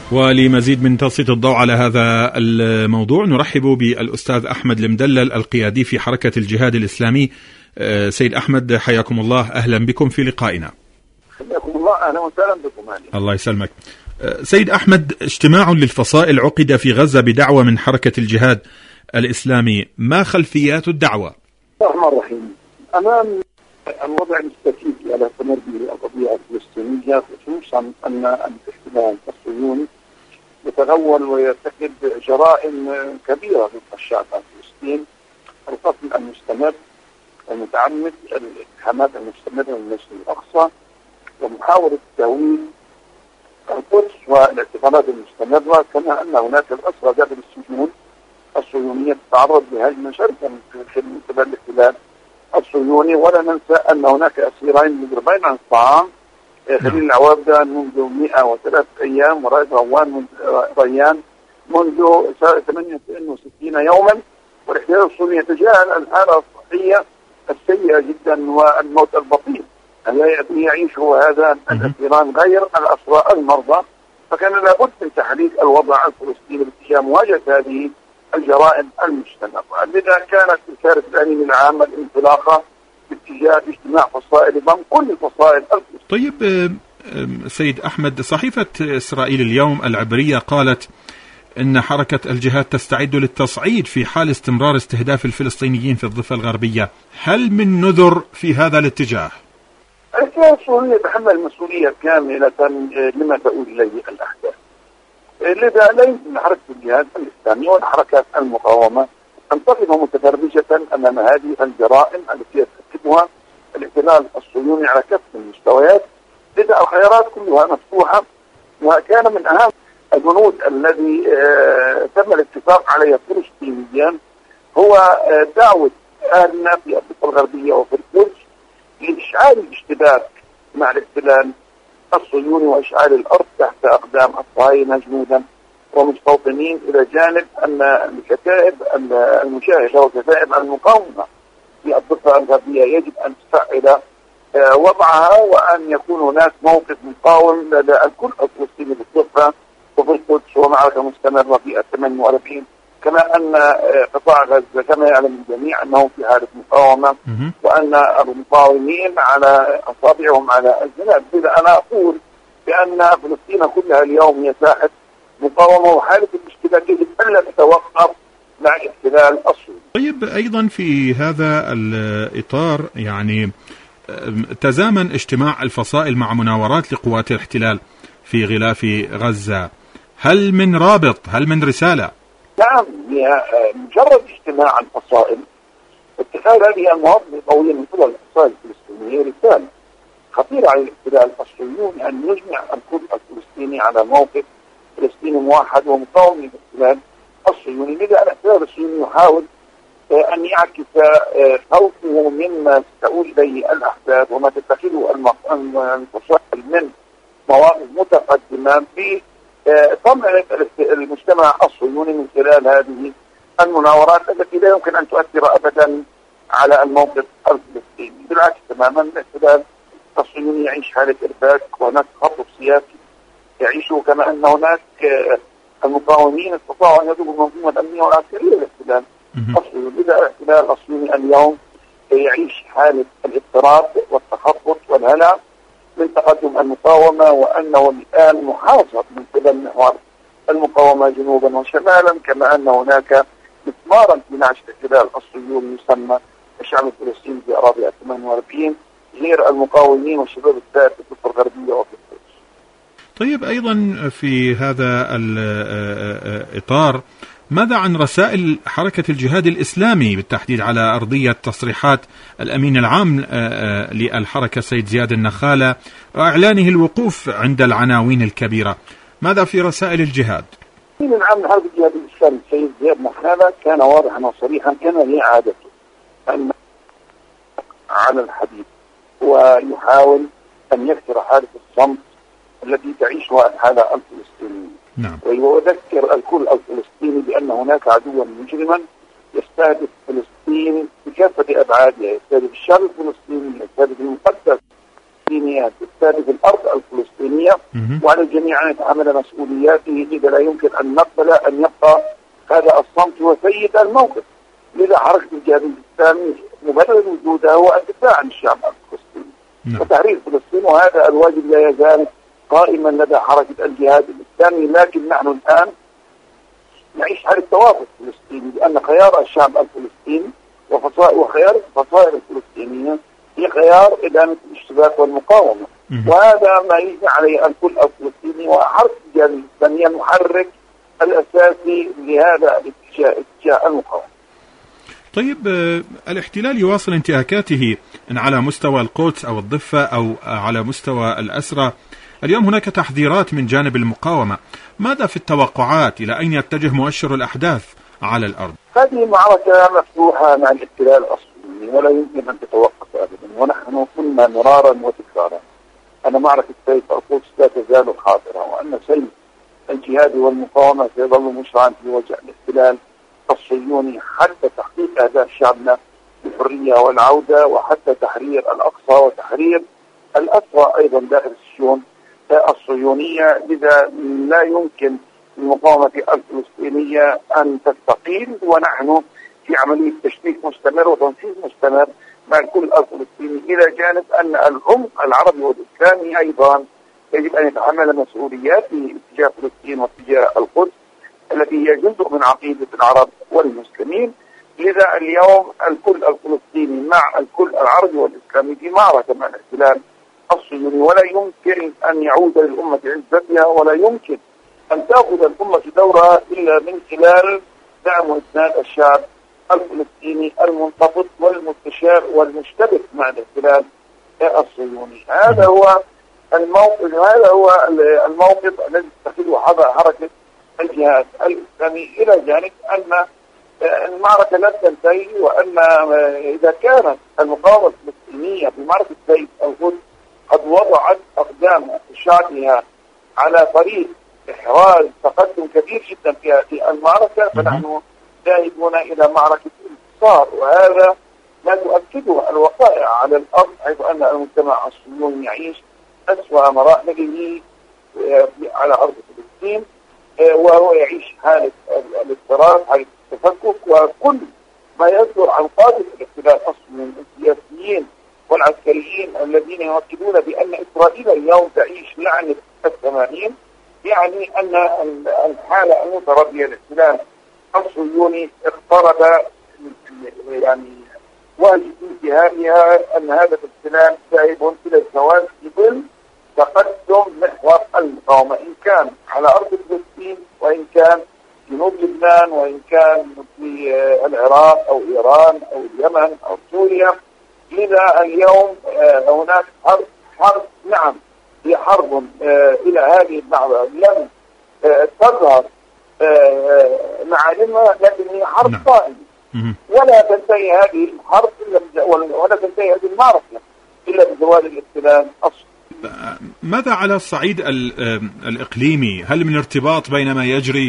ولمزيد من تسليط الضوء على هذا الموضوع نرحب بالأستاذ أحمد المدلل القيادي في حركة الجهاد الإسلامي. سيد أحمد حياكم الله، أهلا بكم في لقائنا. حياكم الله، أهلا وسهلا بكم. الله يسلمك. سيد أحمد، اجتماع للفصائل عقد في غزة بدعوة من حركة الجهاد الإسلامي، ما خلفيات الدعوة؟ بسم الله الرحمن الرحيم. أمام الوضع المستفيد على تمرد القضية الفلسطينية، خصوصا أن الاحتلال الصهيوني يتغول ويرتكب جرائم كبيرة ضد الشعب الفلسطيني، القتل المستمر المتعمد، الاتهامات المستمرة للمسجد الأقصى، ومحاولة تهويل القدس والاعتقالات المستمرة، كما أن هناك الأسرى داخل السجون الصهيونية تتعرض لهجمة شرسة من قبل الاحتلال الصهيوني. ولا ننسى أن هناك أسيرين مضربين عن الطعام، خليل العوابدة منذ 103 أيام، ورائد ريان منذ 68 يوما، والاحتلال الصهيوني يتجاهل الحالة الصحية السيئة جدا والموت البطيء الذي يعيشه هذا الأسيران غير الأسرى المرضى. فكان لابد من تحريك الوضع الفلسطيني باتجاه مواجهة هذه الجرائم المستمرة. لذا كانت رسالة الأمين العام الانطلاقة باتجاه اجتماع فصائل ضم كل الفصائل الفلسطينية. طيب سيد أحمد، صحيفة إسرائيل اليوم العبرية قالت إن حركة الجهاد تستعد للتصعيد في حال استمرار استهداف الفلسطينيين في الضفة الغربية، هل من نذر في هذا الاتجاه؟ الاحتلال الصهيوني يتحمل المسؤولية كاملة لما تؤول إليه الأحداث. لذا لا يمكن حركة الجهاد الإسلامي والحركات المقاومة أن تقف متفرجة أمام هذه الجرائم التي يرتكبها الاحتلال الصهيوني على كافة المستويات. لذا الخيارات كلها مفتوحة، وكان من أهم البنود الذي تم الاتفاق عليها فلسطينيا هو دعوة أهلنا في الضفة الغربية وفي القدس لإشعال الاشتباك مع الاحتلال الصهيوني وإشعال الأرض تحت أقدام الصهاينة جنودا ومستوطنين، إلى جانب أن الكتائب المشاهدة وكتائب المقاومة في الضفة الغربية يجب أن تفعل وضعها، وأن يكون هناك موقف مقاوم لدى الكل الفلسطيني في الضفة وفي القدس، ومعركة مستمرة في 48. كما أن قطاع غزة كما يعلم الجميع أنه في حالة مقاومة، وأن المقاومين على أصابعهم على الجناب. لذا أنا أقول بأن فلسطين كلها اليوم هي ساحة مقاومة، وحالة الاشتباك يجب ألا تتوقف مع الاحتلال الصهيوني. طيب، أيضا في هذا الإطار يعني تزامن اجتماع الفصائل مع مناورات لقوات الاحتلال في غلاف غزة، هل من رابط، هل من رسالة؟ نعم، هي مجرد اجتماع الفصائل اتخاذ هذه المواقف القوية من قبل الفصائل الفلسطينية رسالة خطيرة على الاحتلال الصهيوني أن يجمع الكل الفلسطيني على موقف فلسطيني موحد ومقاوم للاحتلال الصهيوني. لذا الاحتلال الصهيوني يحاول أن يعكس خوفه مما تؤول إليه الأحداث وما تتخذه الفصائل من مواقف متقدمة في طمع المجتمع الصهيوني من خلال هذه المناورات التي لا يمكن أن تؤثر أبدا على الموقف الفلسطيني. بالعكس تماما، الاحتلال الصهيوني يعيش حالة إرباك، وهناك خطف سياسي يعيشه، كما أن هناك المقاومين استطاعوا أن يضربوا المنظومة الأمنية والعسكرية للاحتلال الصهيوني. لذا الاحتلال الصهيوني اليوم يعيش حالة الاضطراب والتخبط والهلع من تقدم المقاومة، وأنه الآن محاصر من قبل محور المقاومة جنوبا وشمالا، كما أن هناك مسمارا في نعش الاحتلال الصهيوني يسمى الشعب الفلسطيني في أراضي 48 غير المقاومين والشباب الثائر في الضفة الغربية وفي القدس. طيب، أيضا في هذا الإطار ماذا عن رسائل حركة الجهاد الإسلامي بالتحديد على أرضية تصريحات الأمين العام للحركة سيد زياد النخالة وإعلانه الوقوف عند العناوين الكبيرة؟ ماذا في رسائل الجهاد؟ الأمين العام لحركة الجهاد الإسلامي سيد زياد النخالة كان واضحا وصريحا كما هي عادته أن على الحديث، ويحاول أن يكسر حالة الصمت التي تعيشها الحالة الفلسطينية. نعم. ويذكر الكل الفلسطيني بأن هناك عدوا مجرما يستهدف فلسطين بكافة أبعادها، يستهدف الشعب الفلسطيني، يستهدف المقدس الفلسطيني، يستهدف الأرض الفلسطينية. الفلسطينية، وعلى الجميع أن يتحمل مسؤولياته. لذا لا يمكن أن نقبل أن يبقى هذا الصمت هو سيد الموقف. لذا حركة الجهاد الإسلامي مبرر وجودها هو الدفاع عن الشعب الفلسطيني وتحرير فلسطين، وهذا الواجب لا يزال قائما لدى حركة الجهاد الإسلامي. لكن نحن الآن نعيش حالة توافق فلسطيني، لأن خيار الشعب الفلسطيني وخيار الفصائل الفلسطينية هي خيار إدامة الاشتباك والمقاومة، وهذا ما يجب عليه الكل الفلسطيني. وحركة الجهاد الإسلامي المحرك الأساسي لهذا اتجاه المقاومة. طيب، الاحتلال يواصل انتهاكاته إن على مستوى القدس أو الضفة أو على مستوى الأسرى. اليوم هناك تحذيرات من جانب المقاومة. ماذا في التوقعات؟ إلى أين يتجه مؤشر الأحداث على الأرض؟ هذه معركة مفتوحة مع الاحتلال الصهيوني ولا يمكن أن تتوقف أبدا، ونحن قلنا مرارا وتكرارا أن معركة سيف القدس لا تزال حاضرة، وأن سيف الجهاد والمقاومة سيظل مشرعا في وجه الاحتلال الصهيوني حتى تحقيق أهداف شعبنا بالحرية والعودة، وحتى تحرير الأقصى وتحرير الأسرى أيضا داخل السجون الصهيونية. لذا لا يمكن للمقاومة الفلسطينية أن تستقيل، ونحن في عملية تشبيك مستمر وتنسيق مستمر مع الكل الفلسطيني، إلى جانب أن العمق العربي والإسلامي أيضا يجب أن يتحمل مسؤولياته اتجاه فلسطين واتجاه القدس التي هي جزء من عقيدة العرب والمسلمين. لذا اليوم الكل الفلسطيني مع الكل العربي والإسلامي في معركة مع الاحتلال الصهيوني، ولا يمكن أن يعود للأمة عزتها، ولا يمكن أن تأخذ الأمة دورها إلا من خلال دعم وإسناد الشعب الفلسطيني المنتفض والمستشار والمشتبك مع الاحتلال الصهيوني. هذا هو الموقف الذي تتخذه حركة الجهاد الإسلامي، إلى جانب أن المعركة لا تنتهي، وأن إذا كانت المقاومة الفلسطينية في معركة سيف القدس قد وضعت أقدام شعبها على طريق إحراز تقدم كبير جدا في هذه المعركة، فنحن ذاهبون إلى معركة الانتصار، وهذا ما تؤكده الوقائع على الأرض، حيث أن المجتمع الصهيوني يعيش أسوأ مراحله على أرض فلسطين، وهو يعيش حالة الاضطراب، حالة التفكك، وكل ما يصدر عن قادة الاحتلال الصهيوني السياسيين والعسكريين الذين يؤكدون بأن إسرائيل اليوم تعيش لعنة الثمانين، يعني أن الحالة المتردية للاحتلال الصهيوني اقترب يعني وهي انتهائها، أن هذا الاحتلال ذاهب إلى الزوال في ظل تقدم محور المقاومة، إن كان على أرض فلسطين، وإن كان جنوب لبنان، وإن كان في العراق أو إيران أو اليمن أو سوريا. لذا اليوم هناك حرب نعم، هي حرب إلى هذه اللحظة لم تظهر معالمها، لكن هي حرب قائمة، ولا تنتهي هذه الحرب ولا تنتهي هذه المعركة إلا بزوال الاحتلال الصهيوني. ماذا على الصعيد الإقليمي؟ هل من ارتباط بين ما يجري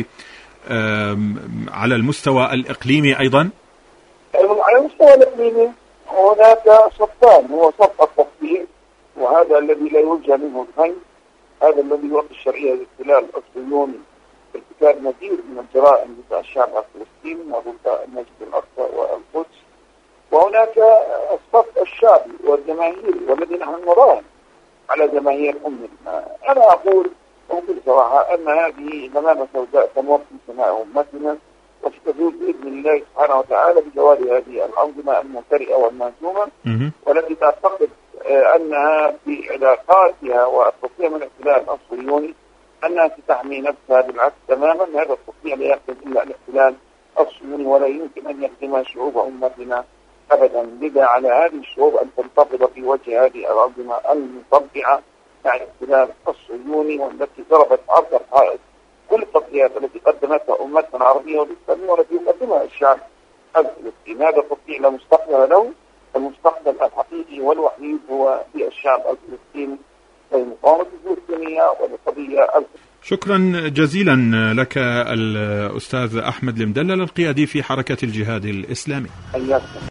على المستوى الإقليمي أيضا؟ على المستوى الإقليمي هناك صفان، هو صف التطبيق، وهذا الذي لا يوجه منه الخير، هذا الذي يوقع الشرعية للاحتلال الصهيوني ارتكاب مزيد من الجرائم ضد الشعب الفلسطيني وضد المسجد الأقصى والقدس. وهناك الصف الشعبي والجماهيري والذي نحن نراهن على جماهير أمتنا. أنا أقول بكل صراحة أن هذه غمامة سوداء تمر في سماء أمتنا، وستزول بإذن الله سبحانه وتعالى بجوار هذه الأنظمة المنترئة والمهزومة، والتي تعتقد أنها في علاقاتها والتطبيع من الاحتلال الصهيوني أنها تحمي نفسها. بالعكس تماما، هذا التطبيع لا يخدم إلا الاحتلال الصهيوني، ولا يمكن أن يخدم شعوب أمتنا أبدا. لذا على هذه الشعوب أن تنتفض في وجه هذه الأنظمة المطبعة مع الاحتلال الصهيوني، والتي ضربت أرض الحائط كل التضحيات التي قدمتها أمتنا العربية والإسلامية والتي يقدمها الشعب الفلسطيني. هذا التطبيع لا مستقبل له، المستقبل الحقيقي والوحيد هو في الشعب الفلسطيني للمقاومة الفلسطينية والقضية الفلسطينية. شكرا جزيلا لك الأستاذ أحمد المدلل، القيادي في حركة الجهاد الإسلامي.